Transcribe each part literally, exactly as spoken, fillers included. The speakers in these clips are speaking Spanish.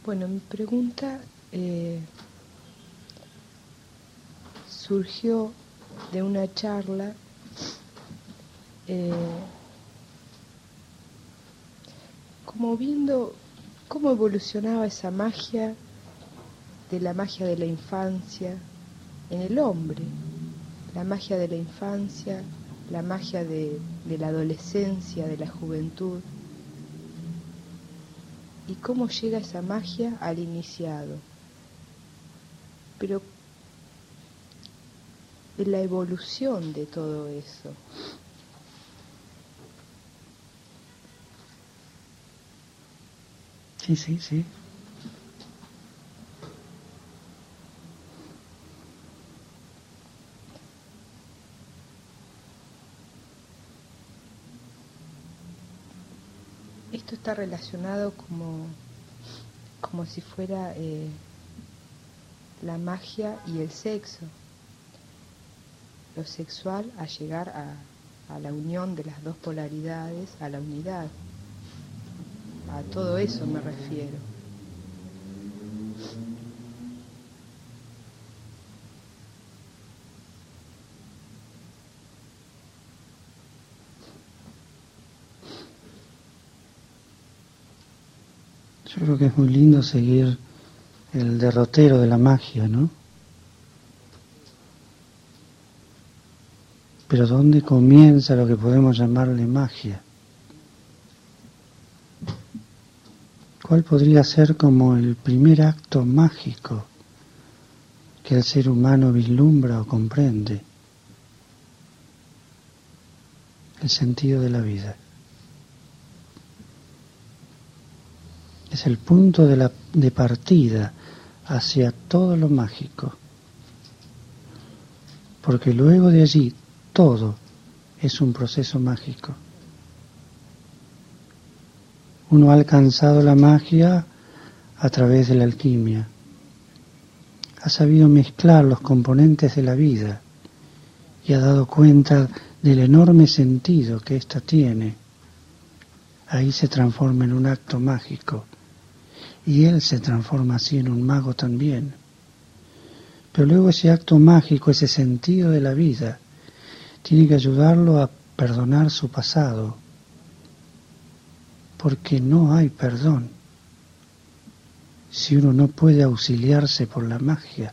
Bueno, mi pregunta eh, surgió de una charla eh, como viendo cómo evolucionaba esa magia de la magia de la infancia en el hombre, la magia de la infancia, la magia de, de la adolescencia, de la juventud, y cómo llega esa magia al iniciado. Pero de la evolución de todo eso. Sí, sí, sí. Esto está relacionado como, como si fuera eh, la magia y el sexo. Lo sexual a llegar a, a la unión de las dos polaridades, a la unidad. A todo eso me refiero. Yo creo que es muy lindo seguir el derrotero de la magia, ¿no? Pero ¿dónde comienza lo que podemos llamarle magia? ¿Cuál podría ser como el primer acto mágico que el ser humano vislumbra o comprende? El sentido de la vida. Es el punto de, la, de partida hacia todo lo mágico. Porque luego de allí todo es un proceso mágico. Uno ha alcanzado la magia a través de la alquimia. Ha sabido mezclar los componentes de la vida y ha dado cuenta del enorme sentido que ésta tiene. Ahí se transforma en un acto mágico. Y él se transforma así en un mago también. Pero luego ese acto mágico, ese sentido de la vida, tiene que ayudarlo a perdonar su pasado. Porque no hay perdón si uno no puede auxiliarse por la magia.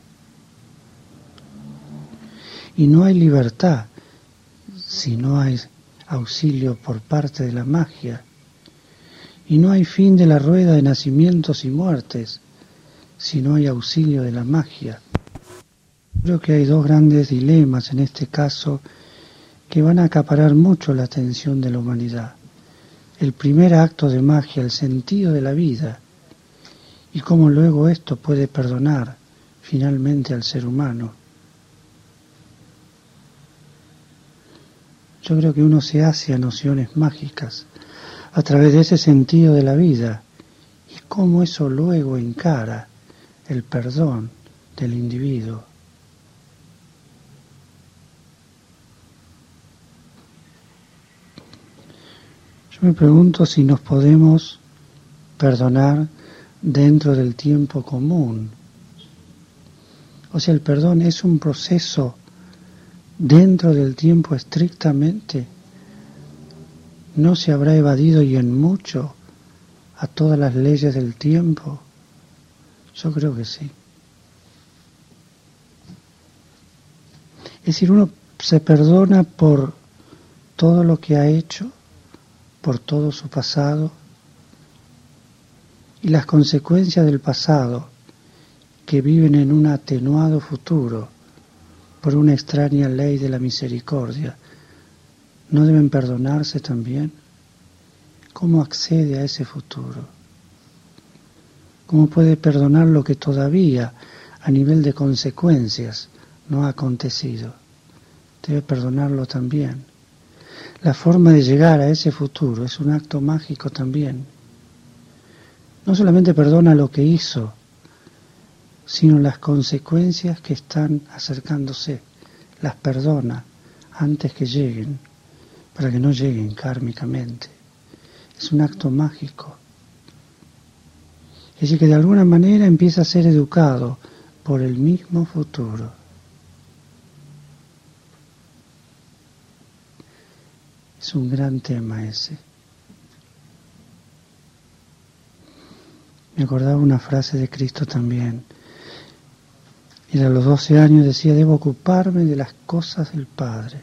Y no hay libertad si no hay auxilio por parte de la magia. Y no hay fin de la rueda de nacimientos y muertes si no hay auxilio de la magia. Creo que hay dos grandes dilemas en este caso que van a acaparar mucho la atención de la humanidad. El primer acto de magia, el sentido de la vida, y cómo luego esto puede perdonar finalmente al ser humano. Yo creo que uno se hace a nociones mágicas a través de ese sentido de la vida y cómo eso luego encara el perdón del individuo. Yo me pregunto si nos podemos perdonar dentro del tiempo común. O sea, el perdón es un proceso dentro del tiempo estrictamente. ¿No se habrá evadido y en mucho a todas las leyes del tiempo? Yo creo que sí. Es decir, uno se perdona por todo lo que ha hecho, por todo su pasado, y las consecuencias del pasado que viven en un atenuado futuro por una extraña ley de la misericordia, ¿no deben perdonarse también? ¿Cómo accede a ese futuro? ¿Cómo puede perdonar lo que todavía, a nivel de consecuencias, no ha acontecido? Debe perdonarlo también. La forma de llegar a ese futuro es un acto mágico también. No solamente perdona lo que hizo, sino las consecuencias que están acercándose. Las perdona antes que lleguen, para que no lleguen kármicamente. Es un acto mágico. Es decir, que de alguna manera empieza a ser educado por el mismo futuro. Es un gran tema ese. Me acordaba una frase de Cristo también. Y a los doce años decía, debo ocuparme de las cosas del Padre.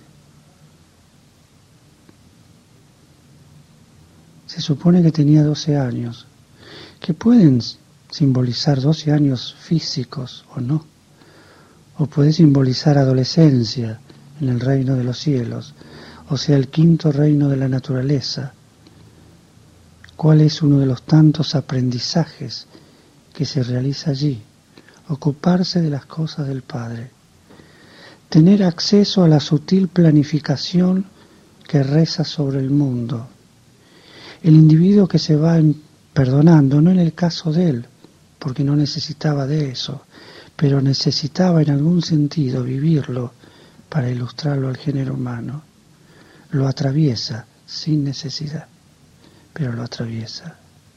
Se supone que tenía doce años, que pueden simbolizar doce años físicos o no, o puede simbolizar adolescencia en el reino de los cielos, o sea, el quinto reino de la naturaleza. ¿Cuál es uno de los tantos aprendizajes que se realiza allí? Ocuparse de las cosas del Padre. Tener acceso a la sutil planificación que reza sobre el mundo. El individuo que se va perdonando, no en el caso de él, porque no necesitaba de eso, pero necesitaba en algún sentido vivirlo para ilustrarlo al género humano. Lo atraviesa sin necesidad, pero lo atraviesa.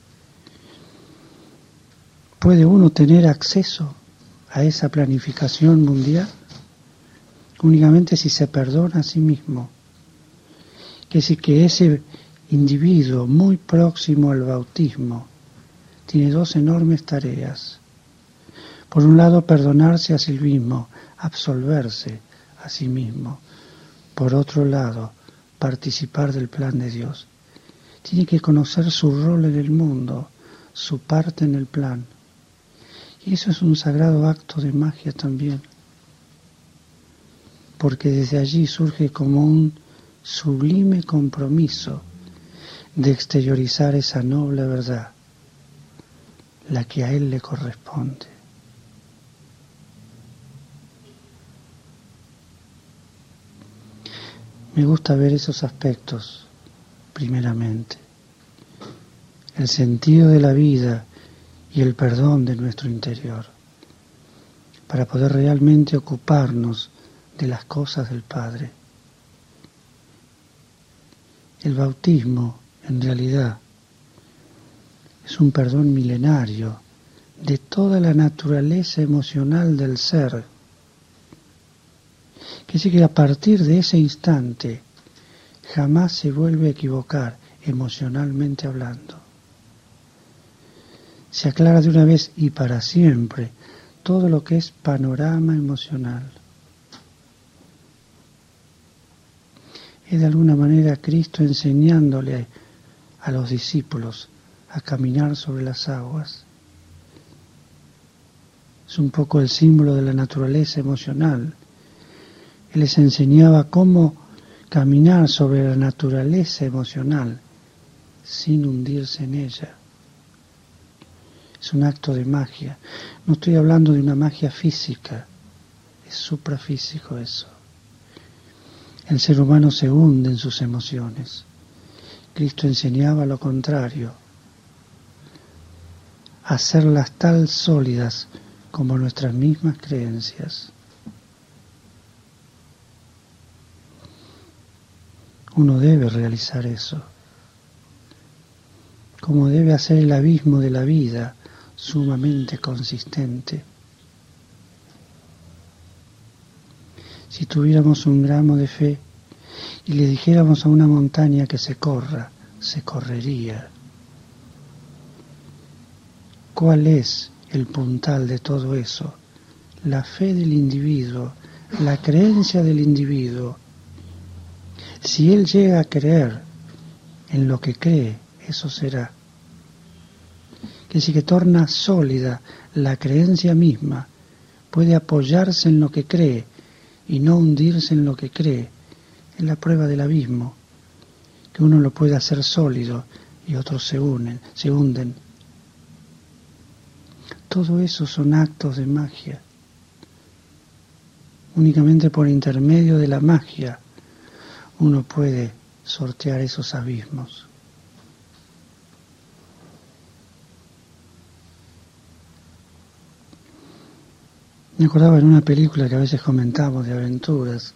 ¿Puede uno tener acceso a esa planificación mundial? Únicamente si se perdona a sí mismo. Que si que ese individuo muy próximo al bautismo tiene dos enormes tareas. Por un lado, perdonarse a sí mismo, absolverse a sí mismo. Por otro lado, participar del plan de Dios. Tiene que conocer su rol en el mundo, su parte en el plan. Y eso es un sagrado acto de magia también, porque desde allí surge como un sublime compromiso de exteriorizar esa noble verdad, la que a él le corresponde. Me gusta ver esos aspectos, primeramente. El sentido de la vida y el perdón de nuestro interior, para poder realmente ocuparnos de las cosas del Padre. El bautismo, en realidad, es un perdón milenario de toda la naturaleza emocional del ser. Que sí que a partir de ese instante jamás se vuelve a equivocar emocionalmente hablando. Se aclara de una vez y para siempre todo lo que es panorama emocional. Es de alguna manera Cristo enseñándole a los discípulos a caminar sobre las aguas. Es un poco el símbolo de la naturaleza emocional. Él les enseñaba cómo caminar sobre la naturaleza emocional sin hundirse en ella. Es un acto de magia. No estoy hablando de una magia física, es suprafísico eso. El ser humano se hunde en sus emociones. Cristo enseñaba lo contrario, hacerlas tan sólidas como nuestras mismas creencias. Uno debe realizar eso, como debe hacer el abismo de la vida sumamente consistente. Si tuviéramos un gramo de fe y le dijéramos a una montaña que se corra, se correría. ¿Cuál es el puntal de todo eso? La fe del individuo, la creencia del individuo. Si él llega a creer en lo que cree, eso será. Que si que torna sólida la creencia misma, puede apoyarse en lo que cree y no hundirse en lo que cree. Es la prueba del abismo, que uno lo puede hacer sólido y otros se unen, se hunden. Todo eso son actos de magia. Únicamente por intermedio de la magia uno puede sortear esos abismos. Me acordaba en una película que a veces comentamos de aventuras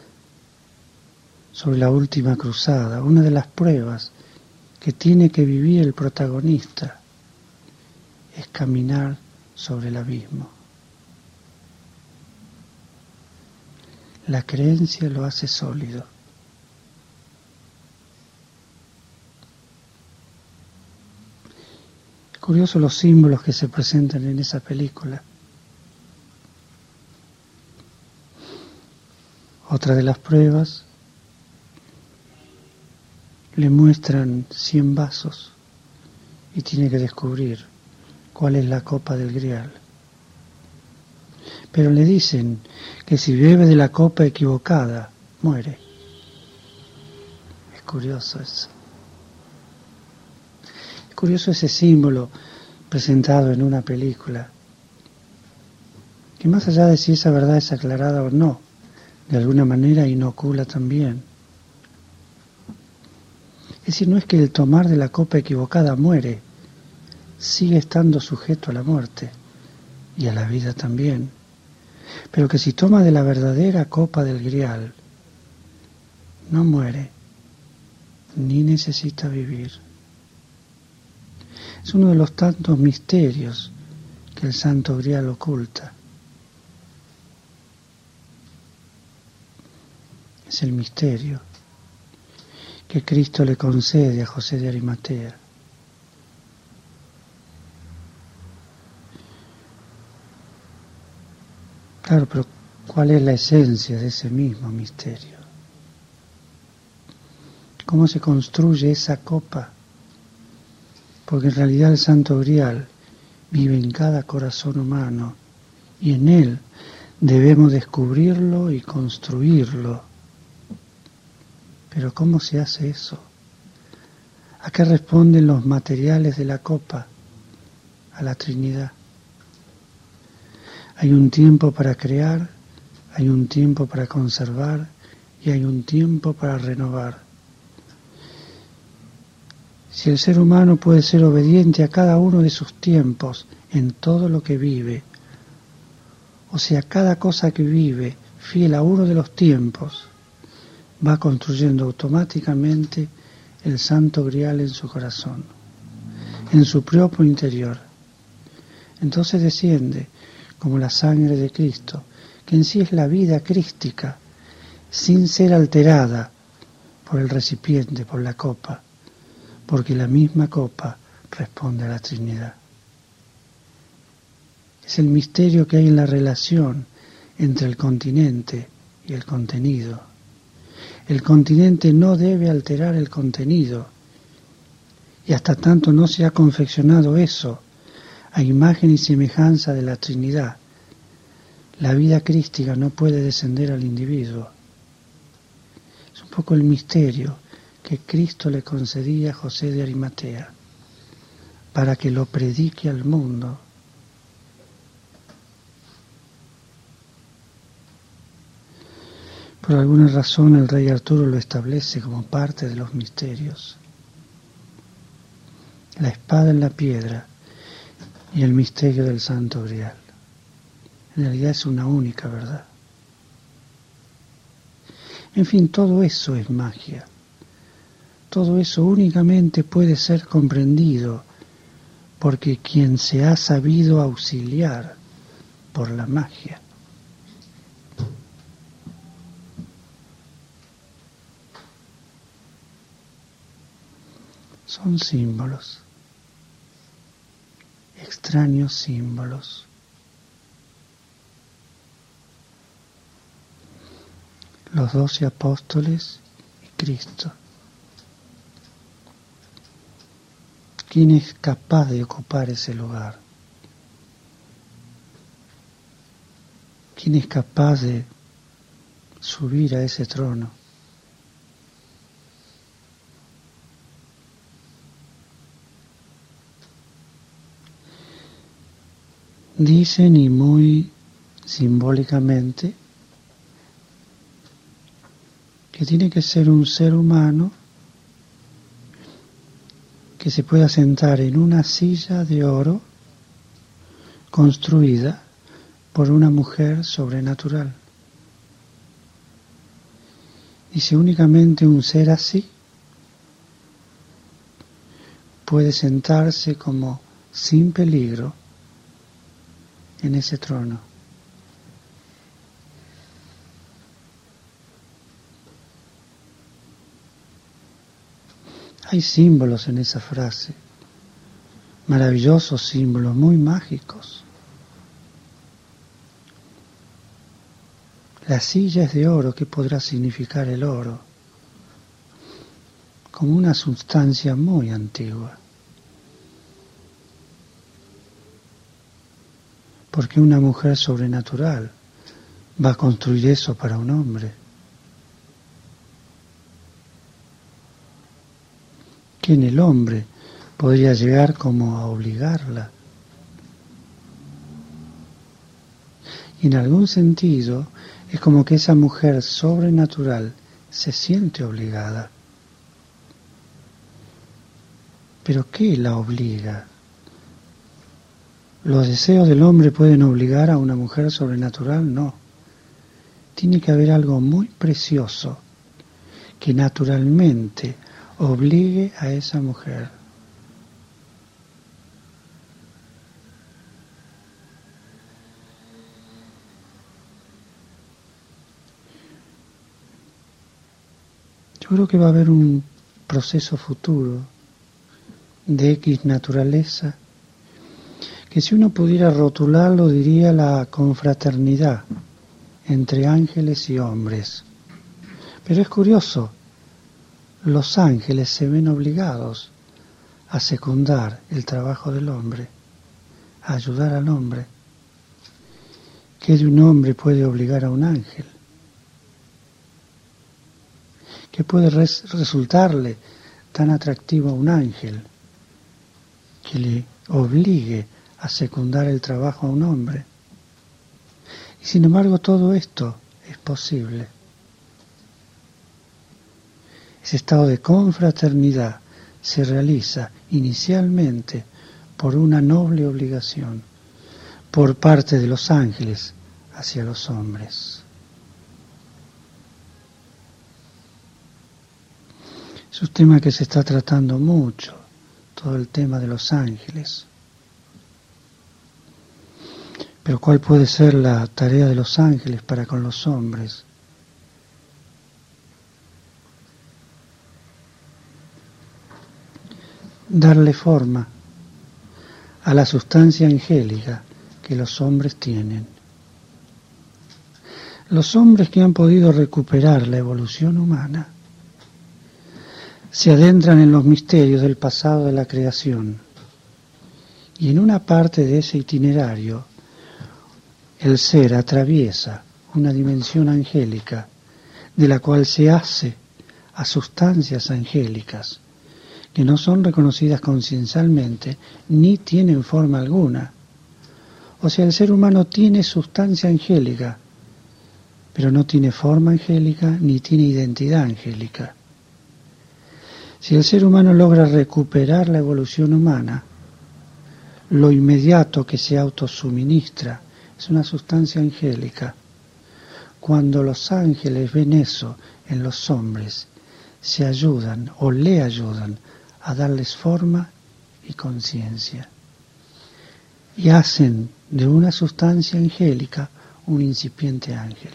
sobre la última cruzada, una de las pruebas que tiene que vivir el protagonista es caminar sobre el abismo. La creencia lo hace sólido. Es curioso los símbolos que se presentan en esa película. Otra de las pruebas, le muestran cien vasos y tiene que descubrir cuál es la copa del Grial. Pero le dicen que si bebe de la copa equivocada, muere. Es curioso eso. Es curioso ese símbolo presentado en una película, que más allá de si esa verdad es aclarada o no, de alguna manera inocula también. Es decir, no es que el tomar de la copa equivocada muere, sigue estando sujeto a la muerte y a la vida también, pero que si toma de la verdadera copa del Grial, no muere, ni necesita vivir. Es uno de los tantos misterios que el Santo Grial oculta. Es el misterio que Cristo le concede a José de Arimatea. Claro, pero ¿cuál es la esencia de ese mismo misterio? ¿Cómo se construye esa copa? Porque en realidad el Santo Grial vive en cada corazón humano y en él debemos descubrirlo y construirlo. Pero ¿cómo se hace eso? ¿A qué responden los materiales de la copa? A la Trinidad. Hay un tiempo para crear, hay un tiempo para conservar y hay un tiempo para renovar. Si el ser humano puede ser obediente a cada uno de sus tiempos en todo lo que vive, o sea, cada cosa que vive fiel a uno de los tiempos, va construyendo automáticamente el Santo Grial en su corazón, en su propio interior. Entonces desciende como la sangre de Cristo, que en sí es la vida crística, sin ser alterada por el recipiente, por la copa, porque la misma copa responde a la Trinidad. Es el misterio que hay en la relación entre el continente y el contenido. El continente no debe alterar el contenido, y hasta tanto no se ha confeccionado eso, a imagen y semejanza de la Trinidad, la vida crística no puede descender al individuo. Es un poco el misterio que Cristo le concedía a José de Arimatea, para que lo predique al mundo. Por alguna razón el rey Arturo lo establece como parte de los misterios. La espada en la piedra y el misterio del Santo Grial. En realidad es una única verdad. En fin, todo eso es magia. Todo eso únicamente puede ser comprendido porque quien se ha sabido auxiliar por la magia. Son símbolos, extraños símbolos. Los doce apóstoles y Cristo. ¿Quién es capaz de ocupar ese lugar? ¿Quién es capaz de subir a ese trono? Dicen, y muy simbólicamente, que tiene que ser un ser humano que se pueda sentar en una silla de oro construida por una mujer sobrenatural. Dice, únicamente un ser así puede sentarse como sin peligro en ese trono. Hay símbolos en esa frase, maravillosos símbolos, muy mágicos. La silla es de oro. ¿Qué podrá significar el oro? Como una sustancia muy antigua. Porque una mujer sobrenatural va a construir eso para un hombre. ¿Quién el hombre podría llegar como a obligarla? Y en algún sentido es como que esa mujer sobrenatural se siente obligada. ¿Pero qué la obliga? ¿Los deseos del hombre pueden obligar a una mujer sobrenatural? No. Tiene que haber algo muy precioso que naturalmente obligue a esa mujer. Yo creo que va a haber un proceso futuro de X naturaleza, que si uno pudiera rotularlo diría la confraternidad entre ángeles y hombres. Pero es curioso, los ángeles se ven obligados a secundar el trabajo del hombre, a ayudar al hombre. ¿Qué de un hombre puede obligar a un ángel? ¿Qué puede res- resultarle tan atractivo a un ángel que le obligue a secundar el trabajo a un hombre? Y sin embargo todo esto es posible. Ese estado de confraternidad se realiza inicialmente por una noble obligación por parte de los ángeles hacia los hombres. Es un tema que se está tratando mucho, todo el tema de los ángeles. Pero ¿cuál puede ser la tarea de los ángeles para con los hombres? Darle forma a la sustancia angélica que los hombres tienen. Los hombres que han podido recuperar la evolución humana se adentran en los misterios del pasado de la creación, y en una parte de ese itinerario el ser atraviesa una dimensión angélica de la cual se hace a sustancias angélicas que no son reconocidas conciencialmente ni tienen forma alguna. O sea, el ser humano tiene sustancia angélica, pero no tiene forma angélica ni tiene identidad angélica. Si el ser humano logra recuperar la evolución humana, lo inmediato que se autosuministra es una sustancia angélica. Cuando los ángeles ven eso en los hombres, se ayudan o le ayudan a darles forma y conciencia. Y hacen de una sustancia angélica un incipiente ángel.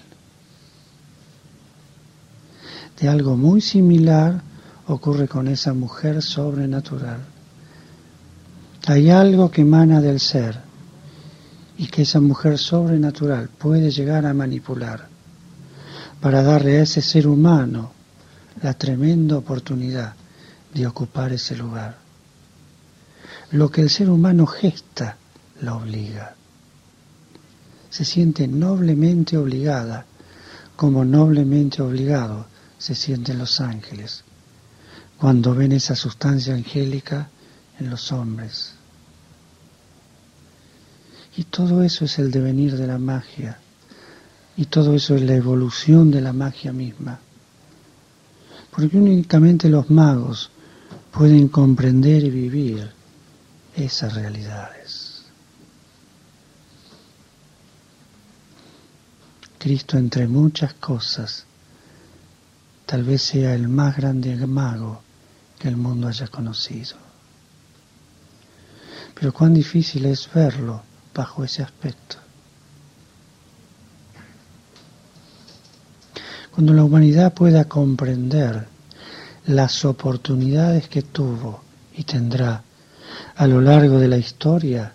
De algo muy similar ocurre con esa mujer sobrenatural. Hay algo que emana del ser y que esa mujer sobrenatural puede llegar a manipular para darle a ese ser humano la tremenda oportunidad de ocupar ese lugar. Lo que el ser humano gesta la obliga. Se siente noblemente obligada, como noblemente obligado se sienten los ángeles cuando ven esa sustancia angélica en los hombres. Y todo eso es el devenir de la magia, y todo eso es la evolución de la magia misma. Porque únicamente los magos pueden comprender y vivir esas realidades. Cristo, entre muchas cosas, tal vez sea el más grande mago que el mundo haya conocido. Pero cuán difícil es verlo bajo ese aspecto. Cuando la humanidad pueda comprender las oportunidades que tuvo y tendrá a lo largo de la historia,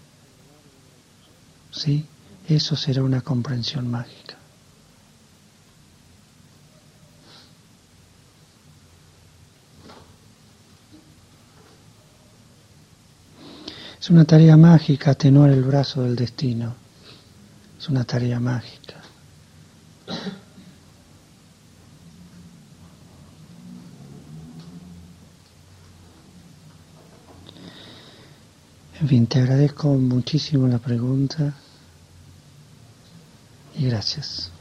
¿sí? Eso será una comprensión mágica. Es una tarea mágica atenuar el brazo del destino. Es una tarea mágica. En fin, te agradezco muchísimo la pregunta y gracias.